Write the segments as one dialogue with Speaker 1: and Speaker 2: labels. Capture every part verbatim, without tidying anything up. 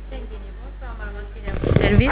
Speaker 1: Bonsoir, maman, c'est votre service.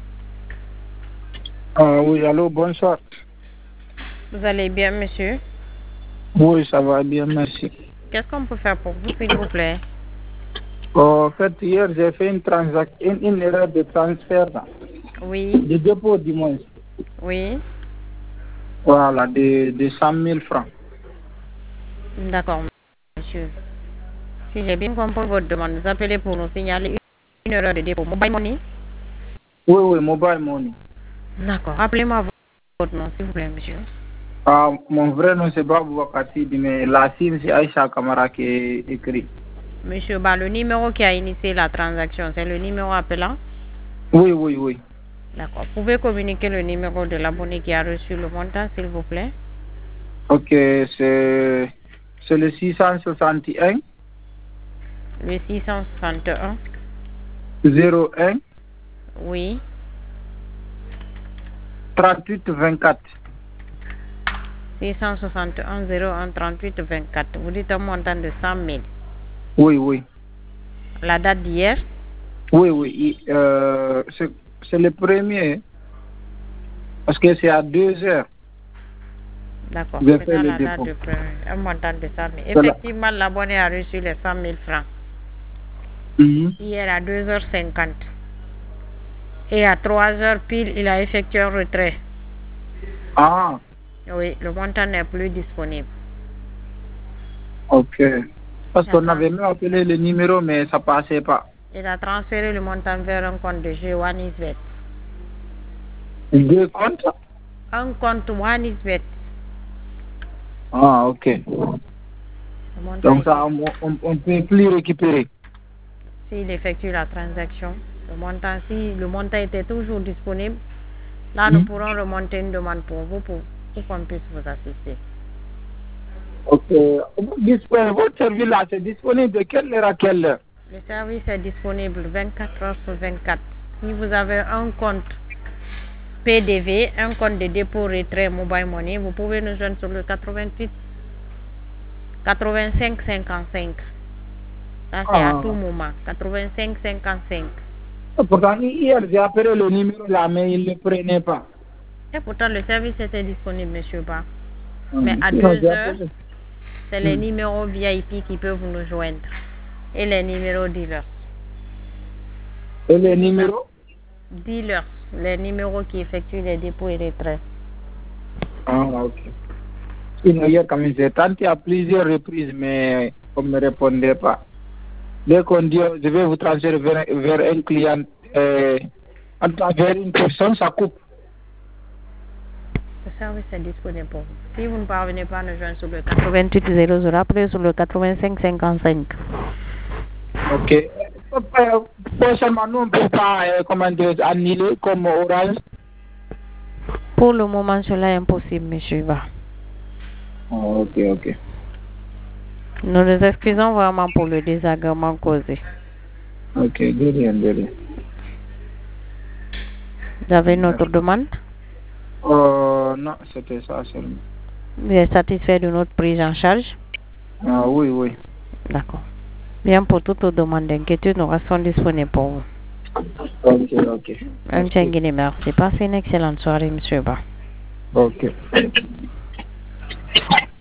Speaker 2: Ah oui, allô, bonsoir.
Speaker 1: Vous allez bien, monsieur?
Speaker 2: Oui, ça va bien, merci.
Speaker 1: Qu'est-ce qu'on peut faire pour vous, s'il vous plaît?
Speaker 2: En fait, hier, j'ai fait une transaction, une, une erreur de transfert, là,
Speaker 1: Oui,
Speaker 2: de dépôt du moins.
Speaker 1: oui.
Speaker 2: Voilà, de, de cent mille francs.
Speaker 1: D'accord, monsieur. Si j'ai bien compris votre demande, vous appelez pour nous signaler une erreur de dépôt. Mobile money?
Speaker 2: Oui, oui, mobile money.
Speaker 1: D'accord. Rappelez-moi votre nom, s'il vous plaît, monsieur.
Speaker 2: Ah, mon vrai nom, c'est Babou Wakati, mais la SIM, c'est Aïcha Kamara qui est écrit.
Speaker 1: Monsieur Ba, le numéro qui a initié la transaction, c'est le numéro appelant?
Speaker 2: Oui, oui, oui.
Speaker 1: D'accord. Vous pouvez communiquer le numéro de l'abonné qui a reçu le montant, s'il vous plaît?
Speaker 2: Ok, c'est c'est le six cent soixante et un
Speaker 1: Le six cent soixante et un.
Speaker 2: zéro un
Speaker 1: Oui.
Speaker 2: trente-huit vingt-quatre.
Speaker 1: six cent soixante et un zéro un trente-huit vingt-quatre. Vous dites un montant de cent mille.
Speaker 2: Oui, oui.
Speaker 1: La date d'hier?
Speaker 2: Oui, oui. Euh, c'est c'est le premier, parce que c'est à deux heures.
Speaker 1: D'accord.
Speaker 2: J'ai
Speaker 1: C'est
Speaker 2: fait
Speaker 1: dans
Speaker 2: le
Speaker 1: la date
Speaker 2: dépôt.
Speaker 1: de premier. Un montant de cent mille.
Speaker 2: Voilà.
Speaker 1: Effectivement, l'abonné a reçu les cent mille francs.
Speaker 2: Mhm.
Speaker 1: Hier à deux heures cinquante. Et à trois heures pile, il a effectué un retrait.
Speaker 2: Ah,
Speaker 1: Oui, le montant n'est plus disponible.
Speaker 2: ok. Parce
Speaker 1: Il a,
Speaker 2: qu'on
Speaker 1: trans-
Speaker 2: avait même appelé le numéro, mais ça passait pas.
Speaker 1: il a transféré le montant vers un compte de jeu OneIsBet.
Speaker 2: Deux comptes?
Speaker 1: Un compte OneIsBet.
Speaker 2: Ah, ok.
Speaker 1: Le montant
Speaker 2: Donc
Speaker 1: est
Speaker 2: ça, on ne peut plus récupérer.
Speaker 1: s'il effectue la transaction. Le montant, si le montant était toujours disponible, là nous
Speaker 2: Mhm.
Speaker 1: pourrons remonter une demande pour vous pour, pour qu'on puisse vous assister.
Speaker 2: Ok. Disponible, votre service là, c'est disponible de quelle heure à quelle heure?
Speaker 1: Le service est disponible vingt-quatre heures sur vingt-quatre. Si vous avez un compte P D V, un compte de dépôt retrait mobile money, vous pouvez nous joindre sur le quatre-vingt-huit quatre-vingt-cinq cinquante-cinq. Ça c'est à tout
Speaker 2: Ah,
Speaker 1: moment. quatre-vingt-cinq cinquante-cinq.
Speaker 2: pourtant, hier, j'ai appelé le numéro là, mais il ne le prenait pas.
Speaker 1: Et pourtant le service était disponible, monsieur Ba. Mais
Speaker 2: Hum,
Speaker 1: à
Speaker 2: Sinon,
Speaker 1: deux
Speaker 2: j'ai
Speaker 1: heures,
Speaker 2: appelé.
Speaker 1: c'est les
Speaker 2: Hum.
Speaker 1: numéros V I P qui peuvent nous joindre. Et les numéros dealers.
Speaker 2: Et
Speaker 1: Si
Speaker 2: le
Speaker 1: vous avez
Speaker 2: numéro?
Speaker 1: dealers, les numéros qui effectuent les dépôts et les traits.
Speaker 2: Ah, ok. Sinon, hier, quand même, j'ai tenté à plusieurs reprises, mais on ne me répondait pas. Dès qu'on dit, je vais vous transférer vers, vers un client, euh, en tout cas, vers une personne, ça coupe.
Speaker 1: Le service est disponible pour vous. Si vous ne parvenez pas à nous joindre sur le quatre-vingt-huit zéro zéro, après sur le quatre-vingt-cinq cinquante-cinq.
Speaker 2: Ok. Euh, Prochainement, nous, on ne peut pas, euh, comment dire, annuler comme Orange.
Speaker 1: Pour le moment, cela est impossible, monsieur Ba.
Speaker 2: Oh, ok, ok.
Speaker 1: Nous nous excusons vraiment pour le désagrément causé.
Speaker 2: Ok, de rien, de rien.
Speaker 1: Vous avez une autre
Speaker 2: Merci.
Speaker 1: demande?
Speaker 2: Euh, non, c'était ça seulement.
Speaker 1: Vous êtes satisfait de notre prise en charge?
Speaker 2: Ah, oui, oui.
Speaker 1: D'accord. Bien, pour toute demande d'inquiétude, nous restons disponibles pour vous.
Speaker 2: Ok, ok.
Speaker 1: Un
Speaker 2: Merci.
Speaker 1: Guinée, merci. Passez une excellente soirée, monsieur Ba.
Speaker 2: Ok.